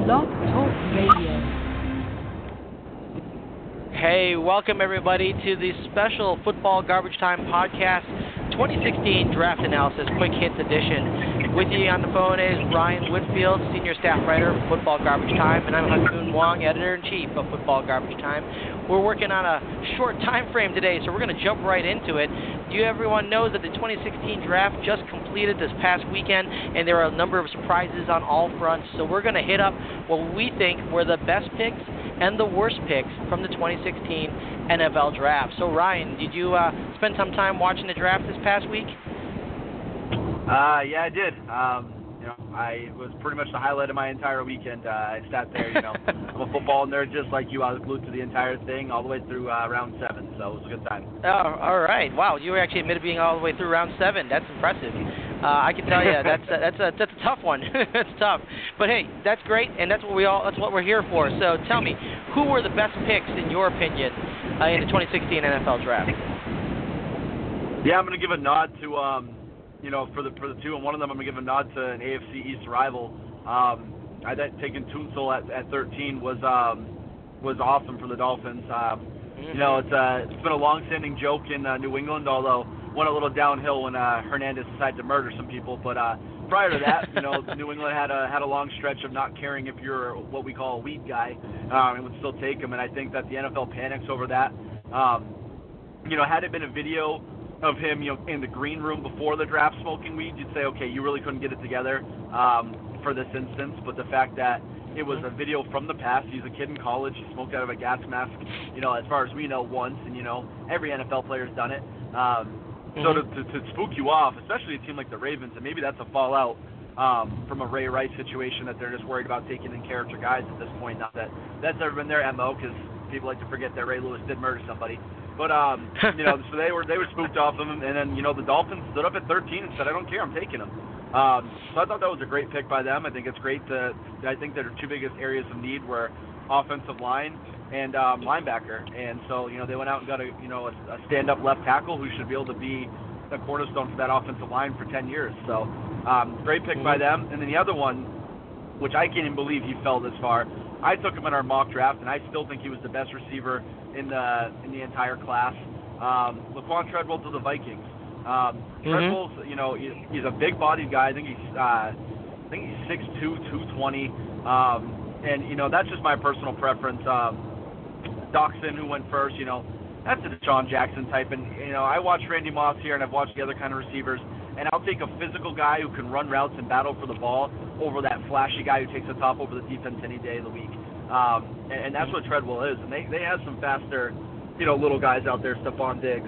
Blog Talk Radio. Hey, welcome everybody to the special Football Garbage Time Podcast 2016 Draft Analysis Quick Hits Edition. With you on the phone is Ryan Whitfield, Senior Staff Writer of Football Garbage Time, and I'm Ha-Kung Wong, Editor-in-Chief of Football Garbage Time. We're working on a short time frame today, so we're going to jump right into it. Everyone knows that the 2016 draft just completed this past weekend, and there are a number of surprises on all fronts. So we're going to hit up what we think were the best picks and the worst picks from the 2016 NFL draft. So Ryan, did you spend some time watching the draft this past week? Yeah, I did. I was pretty much the highlight of my entire weekend. I sat there, I'm a football nerd just like you. I was glued to the entire thing all the way through round 7, so it was a good time. Oh, all right. Wow, you were actually admitted being all the way through round 7. That's impressive. I can tell you that's a tough one. That's tough. But hey, that's great, and that's what we're here for. So tell me, who were the best picks in your opinion in the 2016 NFL draft? Yeah, I'm going to give a nod to for the two, and one of them I'm going to give a nod to an AFC East rival. I thought taking Tunsil at 13 was awesome for the Dolphins. It's been a long-standing joke in New England, although went a little downhill when Hernandez decided to murder some people. But prior to that, New England had a long stretch of not caring if you're what we call a weed guy, and would still take him. And I think that the NFL panics over that. Had it been a video of him, in the green room before the draft smoking weed, you'd say, okay, you really couldn't get it together for this instance. But the fact that it was a video from the past, he's a kid in college, he smoked out of a gas mask, as far as we know, once, and, every NFL player's done it. So to spook you off, especially a team like the Ravens, and maybe that's a fallout from a Ray Rice situation that they're just worried about taking in character guys at this point. Not that that's ever been their MO, because people like to forget that Ray Lewis did murder somebody. But, so they were spooked off of him, and then, the Dolphins stood up at 13 and said, I don't care, I'm taking him. So I thought that was a great pick by them. I think it's great I think their two biggest areas of need were offensive line and linebacker. And so, they went out and got a stand-up left tackle who should be able to be a cornerstone for that offensive line for 10 years. So, great pick by them. And then the other one, which I can't even believe he fell this far, I took him in our mock draft, and I still think he was the best receiver in the entire class. Laquan Treadwell to the Vikings. Treadwell's, he's a big-bodied guy. I think he's 6'2", 220. And that's just my personal preference. Doxson, who went first, that's a Deshaun Jackson type. And I watched Randy Moss here, and I've watched the other kind of receivers. And I'll take a physical guy who can run routes and battle for the ball over that flashy guy who takes the top over the defense any day of the week. And that's what Treadwell is. And they have some faster, little guys out there, Stephon Diggs,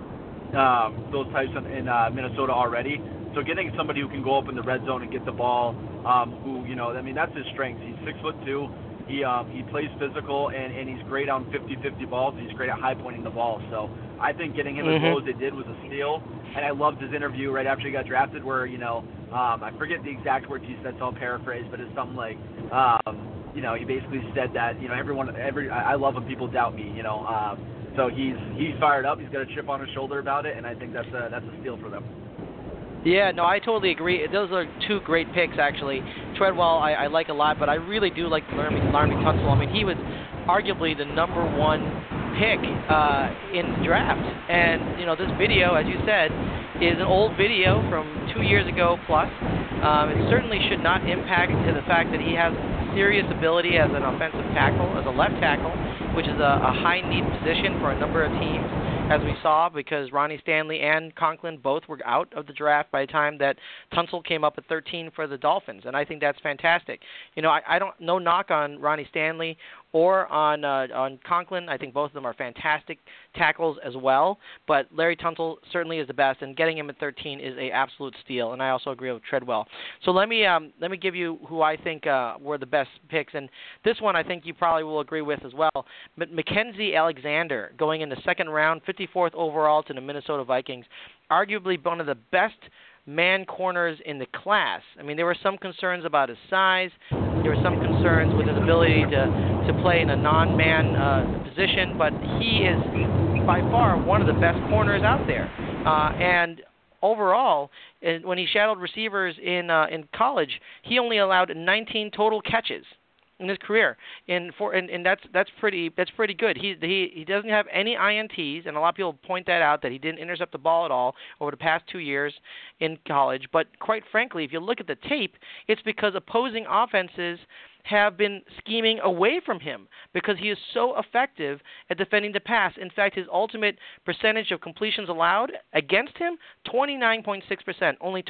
those types in Minnesota already. So getting somebody who can go up in the red zone and get the ball, that's his strength. He's 6'2". He plays physical, and he's great on 50-50 balls. He's great at high-pointing the ball. So I think getting him as low as they did was a steal. And I loved his interview right after he got drafted where, I forget the exact words he said, so I'll paraphrase, but it's something like, he basically said that, I love when people doubt me, So he's fired up. He's got a chip on his shoulder about it, and I think that's a steal for them. Yeah, no, I totally agree. Those are two great picks, actually. Treadwell, I like a lot, but I really do like Laremy Tunsil. I mean, he was arguably the number one pick in the draft. And, this video, as you said, is an old video from 2 years ago plus. It certainly should not impact to the fact that he has serious ability as an offensive tackle, as a left tackle, which is a high-need position for a number of teams, as we saw, because Ronnie Stanley and Conklin both were out of the draft by the time that Tunsil came up at 13 for the Dolphins, and I think that's fantastic. I don't no knock on Ronnie Stanley or on Conklin. I think both of them are fantastic tackles as well, but Larry Tunsil certainly is the best, and getting him at 13 is an absolute steal, and I also agree with Treadwell. So let me give you who I think were the best picks, and this one I think you probably will agree with as well. Mackenzie Alexander going in the second round, 54th overall to the Minnesota Vikings, arguably one of the best man corners in the class. I mean, there were some concerns about his size. There were some concerns with his ability to play in a non-man position, but he is by far one of the best corners out there. And overall, when he shadowed receivers in college, he only allowed 19 total catches. in his career, and that's pretty good. He doesn't have any INTs, and a lot of people point that out, that he didn't intercept the ball at all over the past 2 years in college. But quite frankly, if you look at the tape, it's because opposing offenses have been scheming away from him because he is so effective at defending the pass. In fact, his ultimate percentage of completions allowed against him, 29.6%. Only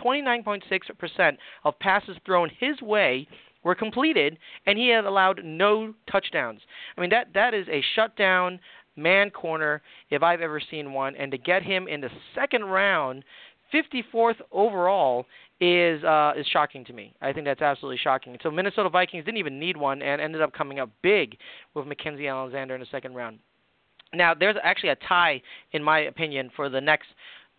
29.6% of passes thrown his way were completed, and he had allowed no touchdowns. I mean, that is a shutdown man corner if I've ever seen one, and to get him in the second round, 54th overall, is shocking to me. I think that's absolutely shocking. So Minnesota Vikings didn't even need one and ended up coming up big with Mackenzie Alexander in the second round. Now, there's actually a tie, in my opinion, for the next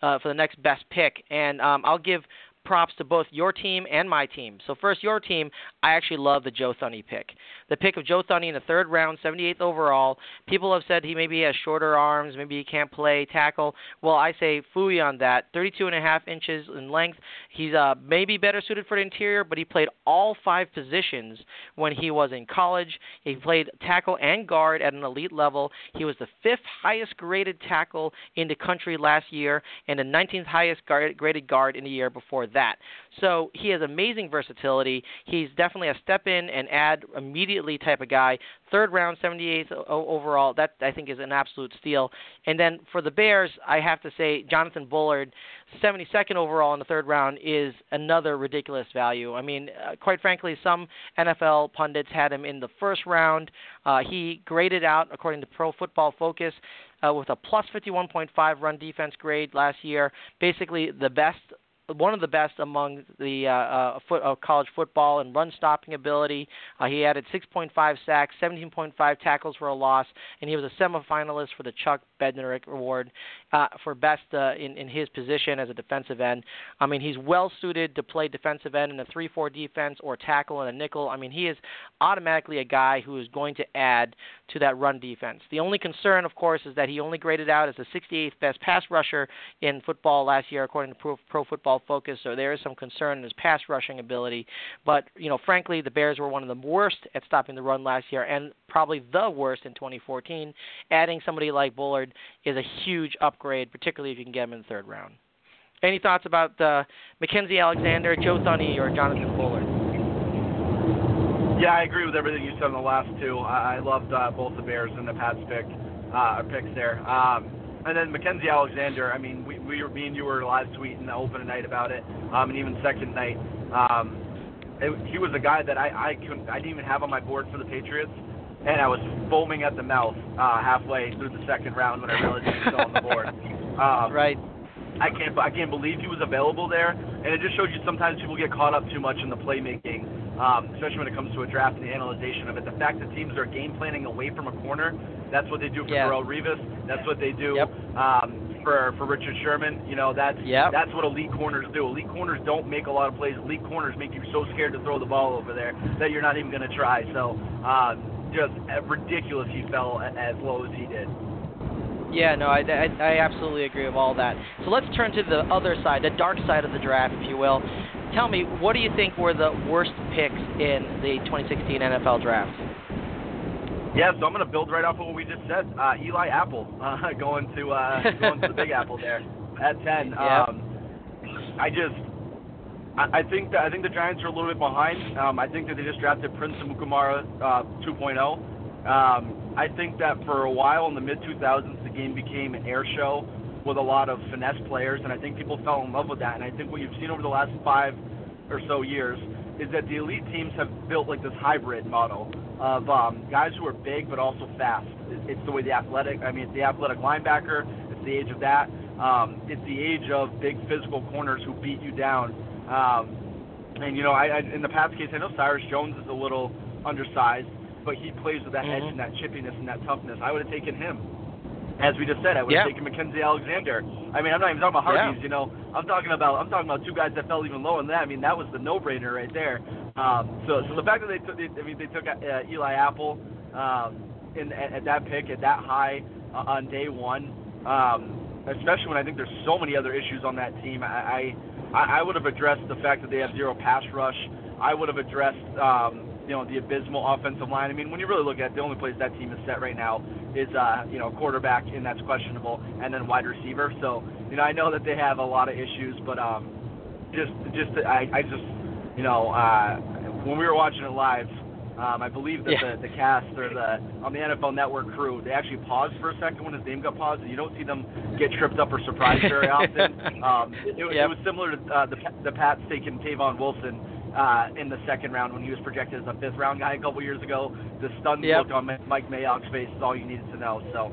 best pick, and I'll give props to both your team and my team. So first, your team, I actually love the Joe Thuney pick. The pick of Joe Thuney in the third round, 78th overall. People have said he maybe has shorter arms, maybe he can't play tackle. Well, I say phooey on that. 32.5 inches in length. He's maybe better suited for the interior, but he played all 5 positions when he was in college. He played tackle and guard at an elite level. He was the 5th highest graded tackle in the country last year and the 19th highest graded guard in the year before that. So he has amazing versatility. He's definitely a step in and add immediately type of guy. Third round, 78th overall. That, I think, is an absolute steal. And then for the Bears, I have to say Jonathan Bullard, 72nd overall in the third round, is another ridiculous value. I mean, quite frankly, some NFL pundits had him in the first round. He graded out, according to Pro Football Focus, with a plus 51.5 run defense grade last year. Basically, the best. One of the best among the college football and run-stopping ability. He added 6.5 sacks, 17.5 tackles for a loss, and he was a semifinalist for the Chuck Bednarik Award for best in his position as a defensive end. I mean, he's well-suited to play defensive end in a 3-4 defense or tackle in a nickel. I mean, he is automatically a guy who is going to add to that run defense. The only concern, of course, is that he only graded out as the 68th best pass rusher in football last year, according to Pro Football Focus, so there is some concern in his pass rushing ability. But, frankly, the Bears were one of the worst at stopping the run last year and probably the worst in 2014. Adding somebody like Bullard is a huge upgrade, particularly if you can get him in the third round. Any thoughts about Mackenzie Alexander, Joe Thuney, or Jonathan Bullard? Yeah, I agree with everything you said on the last two. I loved both the Bears and the Pats picks there. And then Mackenzie Alexander, I mean, me and you were live tweeting the opening night about it, and even second night. He was a guy that I didn't even have on my board for the Patriots, and I was foaming at the mouth halfway through the second round when I realized he was still on the board. Right. I can't believe he was available there, and it just shows you sometimes people get caught up too much in the playmaking, especially when it comes to a draft and the analyzation of it. The fact that teams are game planning away from a corner, that's what they do for Darrelle Revis. That's what they do for Richard Sherman. That's what elite corners do. Elite corners don't make a lot of plays. Elite corners make you so scared to throw the ball over there that you're not even going to try. So just ridiculous he fell as low as he did. Yeah, no, I absolutely agree with all that. So let's turn to the other side, the dark side of the draft, if you will. Tell me, what do you think were the worst picks in the 2016 NFL Draft? Yeah, so I'm going to build right off of what we just said. Eli Apple going to the Big Apple there at 10. I think the Giants are a little bit behind. I think that they just drafted Prince Amukamara 2.0. I think that for a while in the mid-2000s, the game became an air show with a lot of finesse players, and I think people fell in love with that. And I think what you've seen over the last 5 or so years is that the elite teams have built like this hybrid model of guys who are big but also fast. It's the way it's the athletic linebacker. It's the age of that. It's the age of big physical corners who beat you down. And in the Pats case, I know Cyrus Jones is a little undersized, but he plays with that edge and that chippiness and that toughness. I would have taken him. As we just said, I would have taken Mackenzie Alexander. I mean, I'm not even talking about Hargreaves, I'm talking about two guys that fell even lower than that. I mean, that was the no-brainer right there. So the fact that they took Eli Apple at that pick, at that high on day one, especially when I think there's so many other issues on that team, I would have addressed the fact that they have zero pass rush. I would have addressed the abysmal offensive line. I mean, when you really look at it, the only place that team is set right now is, quarterback, and that's questionable, and then wide receiver. So, I know that they have a lot of issues, but when we were watching it live, I believe that the cast or on the NFL Network crew, they actually paused for a second when his name got paused. You don't see them get tripped up or surprised very often. It was similar to the Pats taking Tavon Wilson in the second round when he was projected as a fifth-round guy a couple years ago. The stunned look on Mike Mayock's face is all you needed to know. So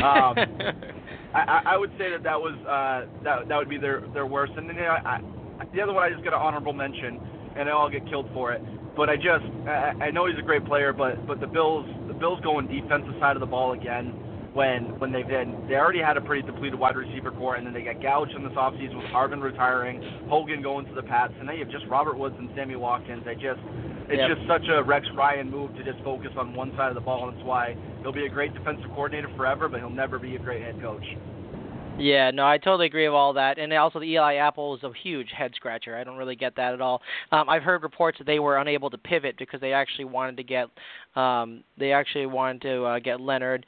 I would say that was that would be their worst. And then the other one I just got an honorable mention, and I'll get killed for it. But I know he's a great player, but the Bills go on defensive side of the ball again when they already had a pretty depleted wide receiver core, and then they got gouged in this offseason with Harvin retiring, Hogan going to the Pats, and then you have just Robert Woods and Sammy Watkins. It's just such a Rex Ryan move to just focus on one side of the ball, and that's why he'll be a great defensive coordinator forever, but he'll never be a great head coach. Yeah, no, I totally agree with all that. And also the Eli Apple is a huge head-scratcher. I don't really get that at all. I've heard reports that they were unable to pivot because they actually wanted to get Leonard,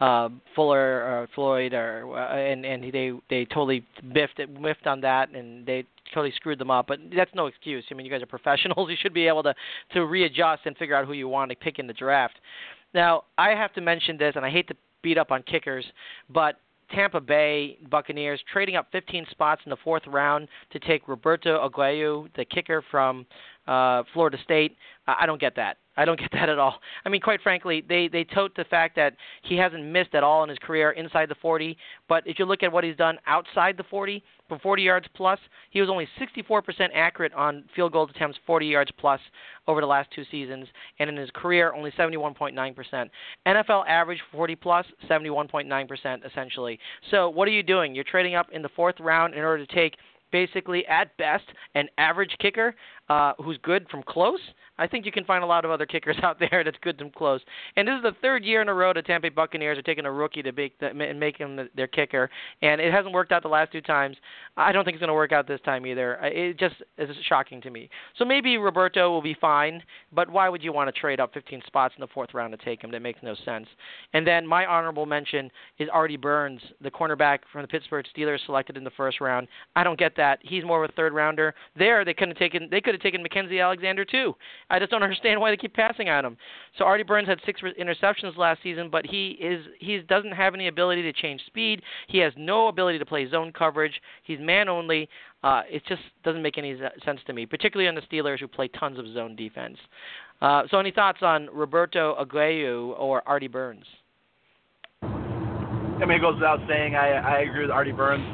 Floyd, and they totally whiffed on that, and they totally screwed them up. But that's no excuse. I mean, you guys are professionals. You should be able to readjust and figure out who you want to pick in the draft. Now, I have to mention this, and I hate to beat up on kickers, but Tampa Bay Buccaneers trading up 15 spots in the fourth round to take Roberto Aguayo, the kicker from Florida State. I don't get that. I don't get that at all. I mean, quite frankly, they tote the fact that he hasn't missed at all in his career inside the 40. But if you look at what he's done outside the 40, from 40 yards plus, he was only 64% accurate on field goal attempts 40 yards plus over the last two seasons. And in his career, only 71.9%. NFL average 40 plus, 71.9% essentially. So what are you doing? You're trading up in the fourth round in order to take basically, at best, an average kicker who's good from close. I think you can find a lot of other kickers out there that's good from close. And this is the third year in a row the Tampa Bay Buccaneers are taking a rookie to make him their kicker, and it hasn't worked out the last two times. I don't think it's going to work out this time either. It just is shocking to me. So maybe Roberto will be fine, but why would you want to trade up 15 spots in the fourth round to take him? That makes no sense. And then my honorable mention is Artie Burns, the cornerback from the Pittsburgh Steelers, selected in the first round. I don't get that. He's more of a third rounder. They could have taken Mackenzie Alexander too. I just don't understand why they keep passing on him. So Artie Burns had 6 interceptions last season, but he doesn't have any ability to change speed. He has no ability to play zone coverage. He's man only. It just doesn't make any sense to me, particularly on the Steelers who play tons of zone defense. So any thoughts on Roberto Aguayo or Artie Burns? I mean, it goes without saying, I agree with Artie Burns.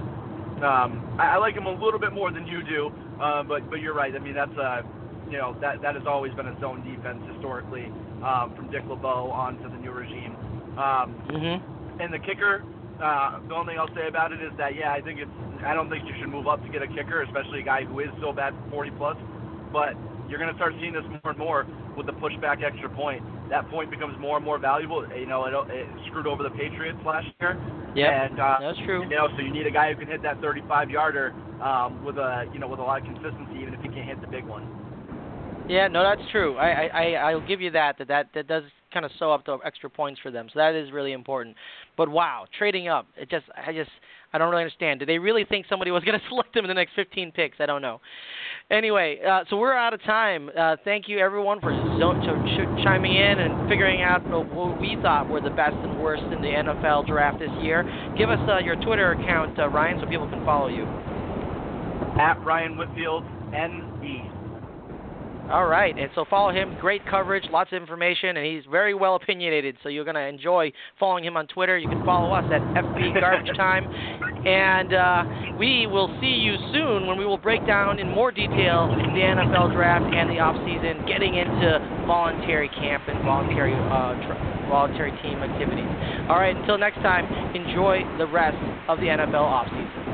I like him a little bit more than you do, but you're right. I mean, that's that has always been a zone defense historically, from Dick LeBeau on to the new regime. And the kicker, the only thing I'll say about it is that I don't think you should move up to get a kicker, especially a guy who is so bad for 40 plus. But you're going to start seeing this more and more with the pushback extra point. That point becomes more and more valuable. It screwed over the Patriots last year. Yeah, and that's true. So you need a guy who can hit that 35-yarder with a lot of consistency, even if he can't hit the big one. Yeah, no, that's true. I'll give you that does kind of sew up the extra points for them. So that is really important. But wow, trading up, I don't really understand. Did they really think somebody was going to select them in the next 15 picks? I don't know. Anyway, so we're out of time. Thank you, everyone, for chiming in and figuring out what we thought were the best and worst in the NFL draft this year. Give us your Twitter account, Ryan, so people can follow you. At Ryan Whitfield, NE. All right, and so follow him. Great coverage, lots of information, and he's very well opinionated, so you're going to enjoy following him on Twitter. You can follow us at FB Garbage Time, and we will see you soon when we will break down in more detail the NFL draft and the offseason, getting into voluntary camp and voluntary team activities. All right, until next time, enjoy the rest of the NFL offseason.